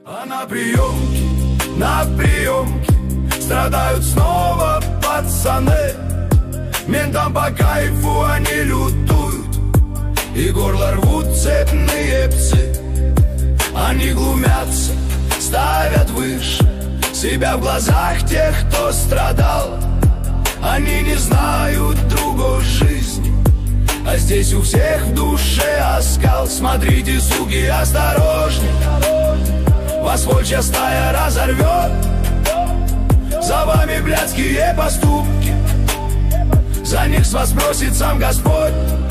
А на приемке страдают снова пацаны. Ментам по кайфу они лютуют, и горло рвут цепные псы. Они глумятся, ставят выше себя в глазах тех, кто страдал. Они не знают другой жизни, а здесь у всех в душе оскал. Смотрите, суки, осторожней, вас волчья стая разорвет. За вами блядские поступки, за них с вас просит сам Господь.